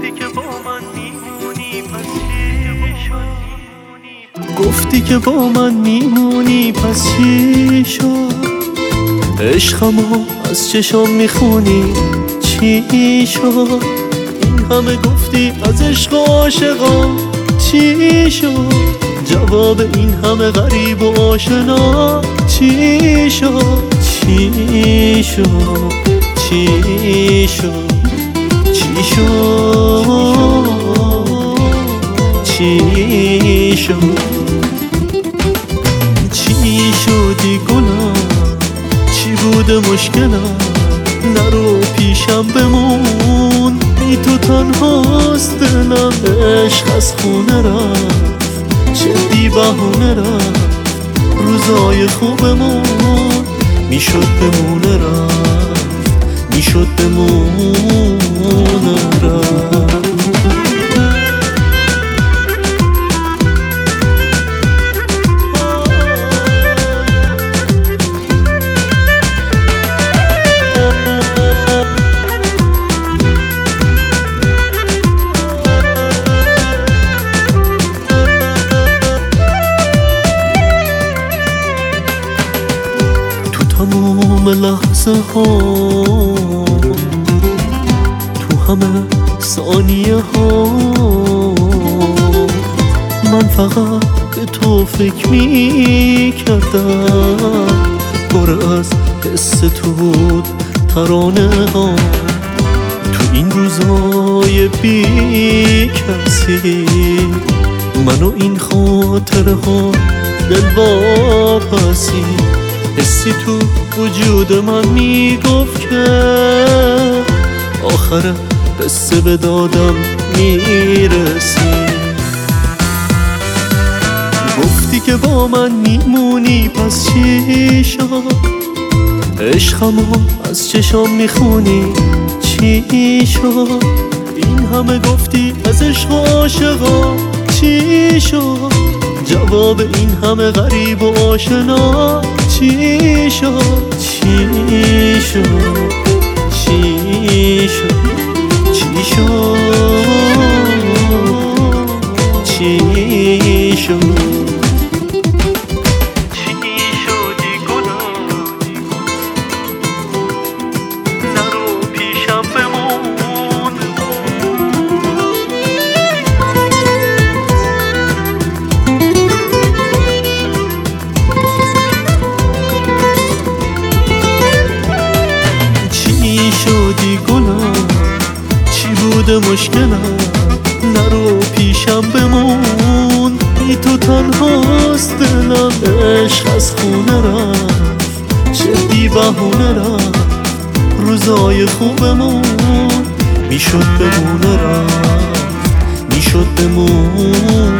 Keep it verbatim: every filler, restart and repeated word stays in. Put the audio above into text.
گفتی که با من میمونی پس چی شد؟ عشقمو از چشام میخونی چی شد؟ این همه گفتی از عشق و عاشقا چی شد؟ جواب این همه غریب و آشنا چی شد؟ چی شد؟ چی شد؟ چی شد؟ چی شد؟ چی شدی گناه؟ چی بوده مشکلم؟ نرو پیشم بمون، بی تو تنهاست دلم. عشق از خونه رفت، چه بی بهونه رفت. روزای خوبمون میشد بمونه رفت، میشد بمونه رفت. تمام لحظه ها، تو همه ثانیه ها، من فقط به تو فکر می کردم. پر از حس تو بود ترانه ها. تو این روزای بی کسی من و این خاطره ها دل واپسی. حسی تو وجود من میگفت که آخر قصه به دادم میرسی. گفتی که با من میمونی پس چی شد؟ عشقمو از چشام میخونی چی شد؟ این همه گفتی از عشق و عاشقا چی شد؟ جواب این همه غریب و آشنا چی شد؟ چی شد؟ چی شد؟ چی شد؟ چی شد؟ چی شدی گناه؟ نرو پیشم بمون. چی شدی گناه؟ چی بوده مشکلم؟ نرو پیشم بمون، بی تو تنهاست دلم. عشق از خونه رفت، چه بی بهونه رفت. روزای خوبمون میشد بمونه رفت، میشد بمون.